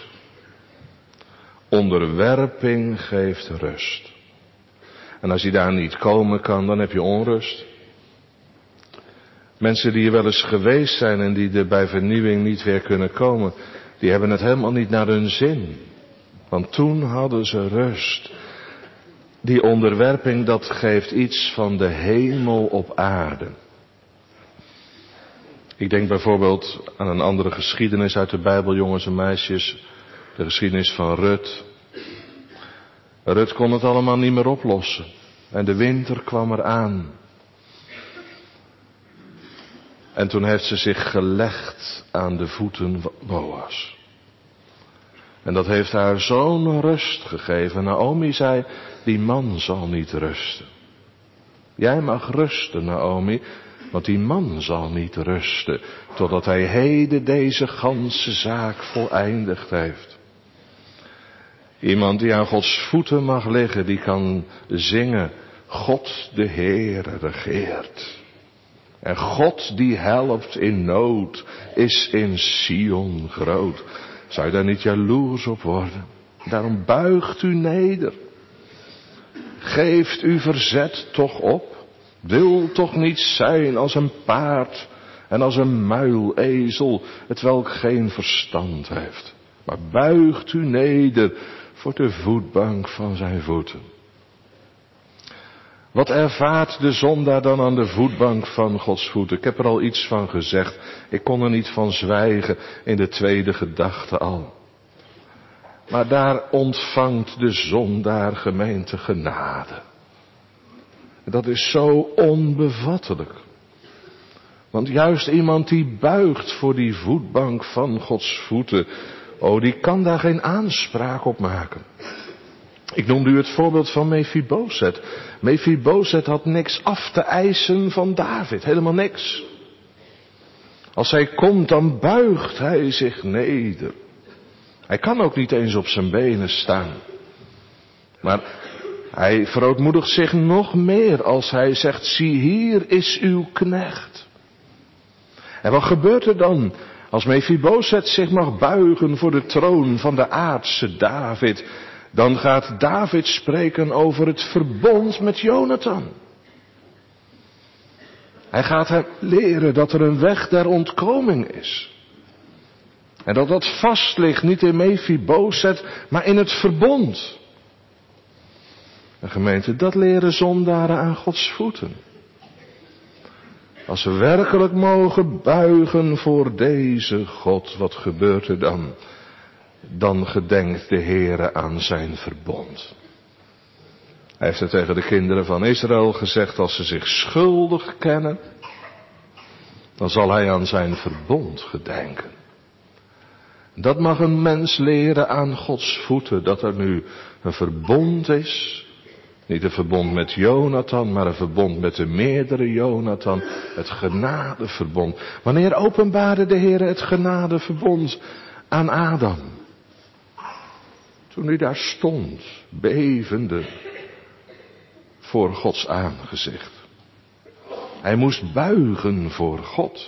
Onderwerping geeft rust. En als je daar niet komen kan, dan heb je onrust. Mensen die er wel eens geweest zijn en die er bij vernieuwing niet weer kunnen komen, die hebben het helemaal niet naar hun zin. Want toen hadden ze rust. Die onderwerping, dat geeft iets van de hemel op aarde. Ik denk bijvoorbeeld aan een andere geschiedenis uit de Bijbel, jongens en meisjes. De geschiedenis van Rut. Rut kon het allemaal niet meer oplossen. En de winter kwam eraan. En toen heeft ze zich gelegd aan de voeten van Boas. En dat heeft haar zo'n rust gegeven. Naomi zei, die man zal niet rusten. Jij mag rusten, Naomi, want die man zal niet rusten, totdat hij heden deze ganse zaak voleindigd heeft. Iemand die aan Gods voeten mag liggen, die kan zingen, God de Heere regeert. En God die helpt in nood, is in Sion groot. Zou je daar niet jaloers op worden? Daarom buigt u neder. Geeft uw verzet toch op. Wil toch niet zijn als een paard en als een muilezel, het welk geen verstand heeft. Maar buigt u neder voor de voetbank van zijn voeten. Wat ervaart de zondaar dan aan de voetbank van Gods voeten? Ik heb er al iets van gezegd. Ik kon er niet van zwijgen in de tweede gedachte al. Maar daar ontvangt de zondaar, gemeente, genade. Dat is zo onbevattelijk. Want juist iemand die buigt voor die voetbank van Gods voeten, oh, die kan daar geen aanspraak op maken. Ik noemde u het voorbeeld van Mephibozet. Mephibozet had niks af te eisen van David, helemaal niks. Als hij komt, dan buigt hij zich neder. Hij kan ook niet eens op zijn benen staan. Maar hij verootmoedigt zich nog meer als hij zegt, zie hier is uw knecht. En wat gebeurt er dan als Mephibozet zich mag buigen voor de troon van de aardse David? Dan gaat David spreken over het verbond met Jonathan. Hij gaat hem leren dat er een weg der ontkoming is. En dat dat vast ligt niet in Mephibozet, maar in het verbond. En gemeente, dat leren zondaren aan Gods voeten. Als we werkelijk mogen buigen voor deze God, wat gebeurt er dan? Dan gedenkt de Heere aan zijn verbond. Hij heeft het tegen de kinderen van Israël gezegd, als ze zich schuldig kennen, dan zal hij aan zijn verbond gedenken. Dat mag een mens leren aan Gods voeten, dat er nu een verbond is. Niet een verbond met Jonathan, maar een verbond met de meerdere Jonathan. Het genadeverbond. Wanneer openbaarde de Heer het genadeverbond aan Adam? Toen hij daar stond, bevende voor Gods aangezicht. Hij moest buigen voor God.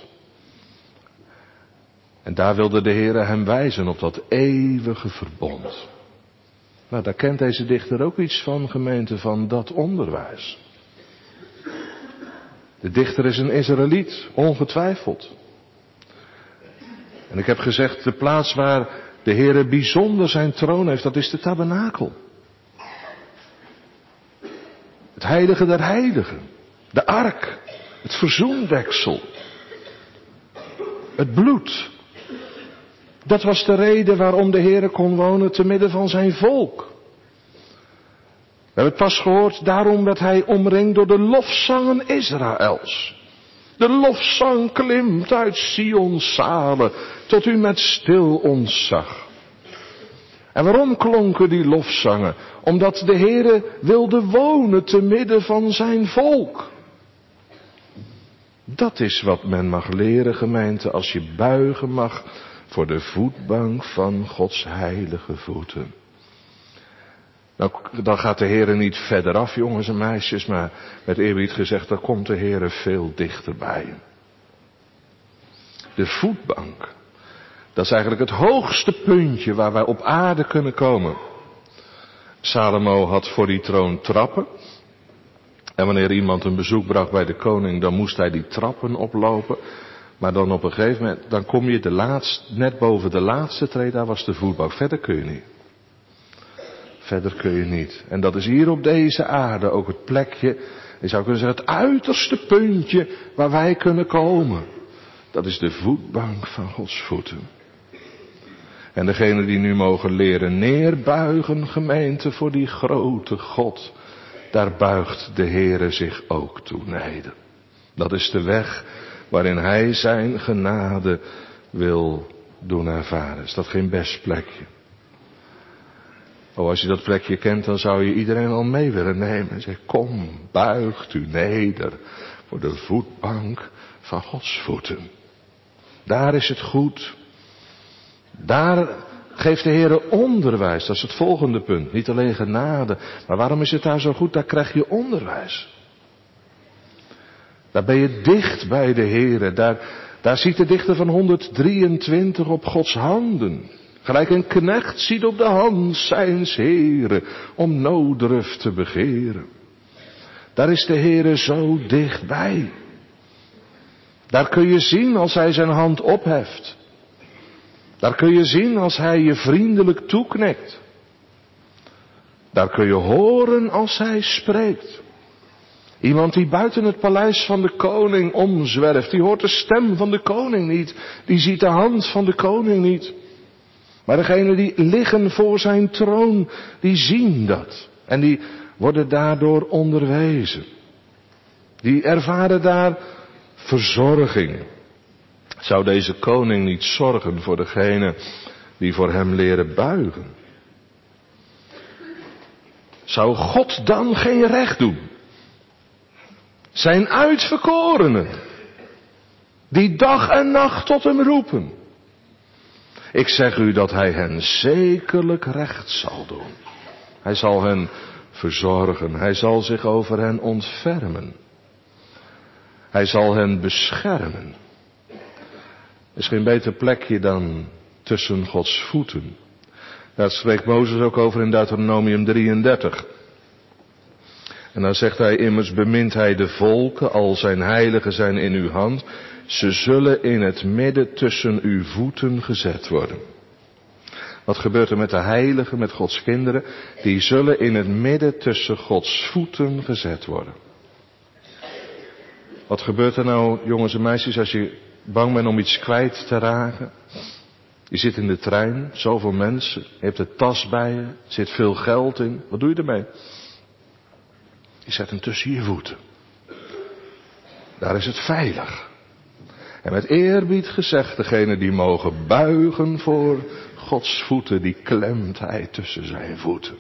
En daar wilde de Heer hem wijzen op dat eeuwige verbond. Nou, daar kent deze dichter ook iets van, gemeente, van dat onderwijs. De dichter is een Israëliet, ongetwijfeld. En ik heb gezegd, de plaats waar de Heere bijzonder zijn troon heeft, dat is de tabernakel. Het heilige der heiligen. De ark. Het verzoendeksel. Het bloed. Dat was de reden waarom de Heere kon wonen te midden van zijn volk. We hebben het pas gehoord, daarom werd hij omringd door de lofzangen Israëls. De lofzang klimt uit Sions zalen, tot u met stil ontzag. En waarom klonken die lofzangen? Omdat de Heere wilde wonen te midden van zijn volk. Dat is wat men mag leren, gemeente, als je buigen mag voor de voetbank van Gods heilige voeten. Nou, dan gaat de Heere niet verder af, jongens en meisjes, maar met eerbied gezegd, dan komt de Heere veel dichterbij. De voetbank, dat is eigenlijk het hoogste puntje waar wij op aarde kunnen komen. Salomo had voor die troon trappen. En wanneer iemand een bezoek bracht bij de koning, dan moest hij die trappen oplopen. Maar dan op een gegeven moment, dan kom je de laatste, net boven de laatste tree, daar was de voetbank. Verder kun je niet. Verder kun je niet. En dat is hier op deze aarde ook het plekje, je zou kunnen zeggen, het uiterste puntje waar wij kunnen komen. Dat is de voetbank van Gods voeten. En degene die nu mogen leren neerbuigen, gemeente, voor die grote God, daar buigt de Heere zich ook toe neder. Dat is de weg waarin hij zijn genade wil doen ervaren. Is dat geen best plekje? Oh, als je dat plekje kent, dan zou je iedereen al mee willen nemen. En zeg, kom, buigt u neder voor de voetbank van Gods voeten. Daar is het goed. Daar geeft de Heere onderwijs. Dat is het volgende punt. Niet alleen genade. Maar waarom is het daar zo goed? Daar krijg je onderwijs. Daar ben je dicht bij de Heere. Daar, daar ziet de dichter van honderddrieëntwintig op Gods handen. Gelijk een knecht ziet op de hand zijns Heere om nooddruf te begeren. Daar is de Heere zo dichtbij. Daar kun je zien als hij zijn hand opheft. Daar kun je zien als hij je vriendelijk toeknikt. Daar kun je horen als hij spreekt. Iemand die buiten het paleis van de koning omzwerft, die hoort de stem van de koning niet. Die ziet de hand van de koning niet. Maar degenen die liggen voor zijn troon, die zien dat. En die worden daardoor onderwezen. Die ervaren daar verzorging. Zou deze koning niet zorgen voor degenen die voor hem leren buigen? Zou God dan geen recht doen? Zijn uitverkorenen, die dag en nacht tot hem roepen. Ik zeg u dat hij hen zekerlijk recht zal doen. Hij zal hen verzorgen. Hij zal zich over hen ontfermen. Hij zal hen beschermen. Er is geen beter plekje dan tussen Gods voeten. Daar spreekt Mozes ook over in Deuteronomium drieëndertig. En dan zegt hij immers, bemint hij de volken, al zijn heiligen zijn in uw hand. Ze zullen in het midden tussen uw voeten gezet worden. Wat gebeurt er met de heiligen, met Gods kinderen? Die zullen in het midden tussen Gods voeten gezet worden. Wat gebeurt er nou, jongens en meisjes, als je bang bent om iets kwijt te raken? Je zit in de trein, zoveel mensen, je hebt de tas bij je, er zit veel geld in. Wat doe je ermee? Je zet hem tussen je voeten. Daar is het veilig. En met eerbied gezegd, degene die mogen buigen voor Gods voeten, die klemt hij tussen zijn voeten.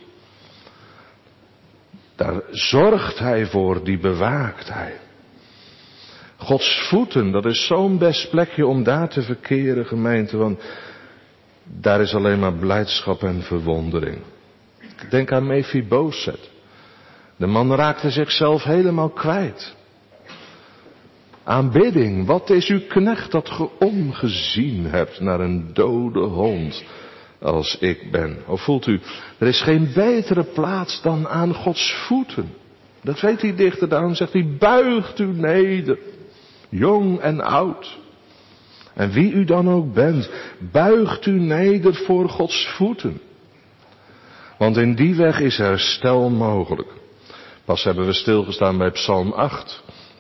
Daar zorgt hij voor, die bewaakt hij. Gods voeten, dat is zo'n best plekje om daar te verkeren, gemeente, want daar is alleen maar blijdschap en verwondering. Denk aan Mephibozet. De man raakte zichzelf helemaal kwijt. Aanbidding, wat is uw knecht dat ge omgezien hebt naar een dode hond als ik ben? Of voelt u, er is geen betere plaats dan aan Gods voeten. Dat weet die dichter dan, zegt hij, buigt u neder, jong en oud. En wie u dan ook bent, buigt u neder voor Gods voeten. Want in die weg is herstel mogelijk. Pas hebben we stilgestaan bij Psalm acht.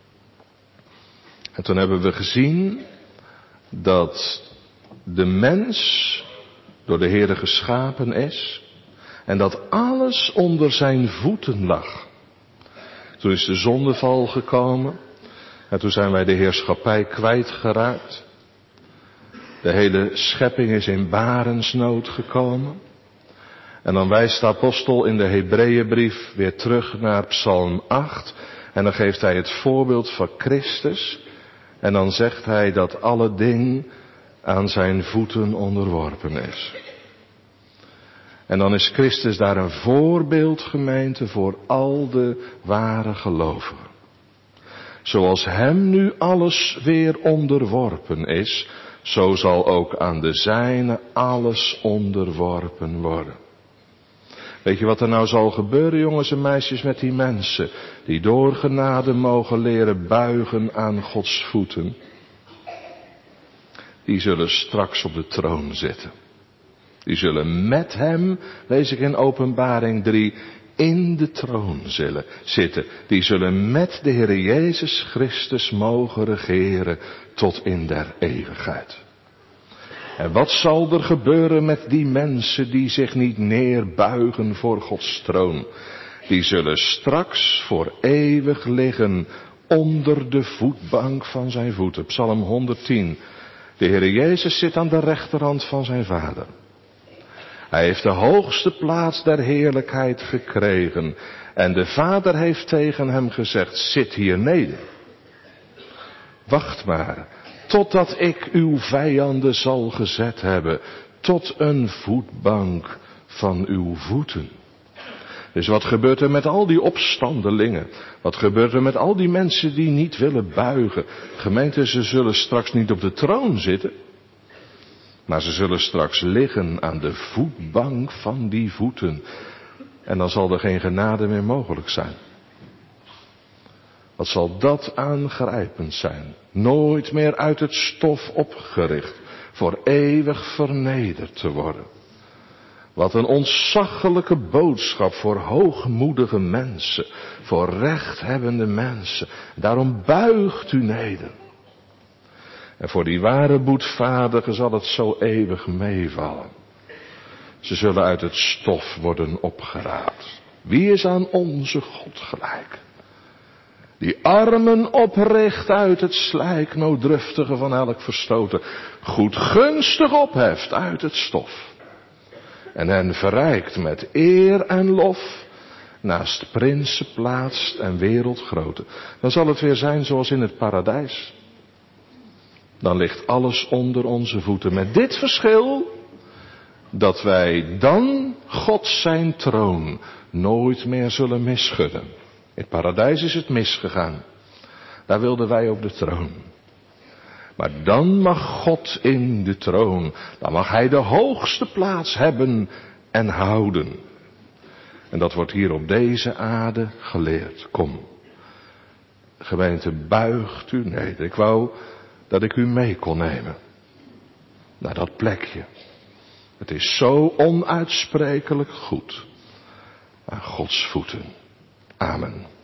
En toen hebben we gezien dat de mens door de Heere geschapen is. En dat alles onder zijn voeten lag. Toen is de zondeval gekomen. En toen zijn wij de heerschappij kwijtgeraakt. De hele schepping is in barensnood gekomen. En dan wijst de apostel in de Hebreeënbrief weer terug naar Psalm acht. En dan geeft hij het voorbeeld van Christus. En dan zegt hij dat alle ding aan zijn voeten onderworpen is. En dan is Christus daar een voorbeeld, gemeente, voor al de ware gelovigen. Zoals hem nu alles weer onderworpen is, zo zal ook aan de zijne alles onderworpen worden. Weet je wat er nou zal gebeuren, jongens en meisjes, met die mensen die door genade mogen leren buigen aan Gods voeten? Die zullen straks op de troon zitten. Die zullen met hem, lees ik in Openbaring drie, in de troon zullen zitten. Die zullen met de Heer Jezus Christus mogen regeren tot in der eeuwigheid. En wat zal er gebeuren met die mensen die zich niet neerbuigen voor Gods troon? Die zullen straks voor eeuwig liggen onder de voetbank van zijn voeten. Psalm honderdtien. De Heer Jezus zit aan de rechterhand van zijn Vader. Hij heeft de hoogste plaats der heerlijkheid gekregen. En de Vader heeft tegen hem gezegd, zit hier neder. Wacht maar, totdat ik uw vijanden zal gezet hebben, tot een voetbank van uw voeten. Dus wat gebeurt er met al die opstandelingen? Wat gebeurt er met al die mensen die niet willen buigen? Gemeente, ze zullen straks niet op de troon zitten, maar ze zullen straks liggen aan de voetbank van die voeten. En dan zal er geen genade meer mogelijk zijn. Wat zal dat aangrijpend zijn? Nooit meer uit het stof opgericht, voor eeuwig vernederd te worden. Wat een ontzaglijke boodschap voor hoogmoedige mensen, voor rechthebbende mensen. Daarom buigt u neder. En voor die ware boetvadigen zal het zo eeuwig meevallen. Ze zullen uit het stof worden opgeraapt. Wie is aan onze God gelijk? Die armen opricht uit het slijk, nooddruftige van elk verstoten. Goedgunstig opheft uit het stof. En hen verrijkt met eer en lof, naast prinsen plaatst en wereldgrote. Dan zal het weer zijn zoals in het paradijs. Dan ligt alles onder onze voeten. Met dit verschil, dat wij dan God zijn troon nooit meer zullen misschudden. In het paradijs is het misgegaan. Daar wilden wij op de troon. Maar dan mag God in de troon. Dan mag hij de hoogste plaats hebben en houden. En dat wordt hier op deze aarde geleerd. Kom, gemeente, buigt u neder. Ik wou dat ik u mee kon nemen naar dat plekje. Het is zo onuitsprekelijk goed aan Gods voeten. Amen.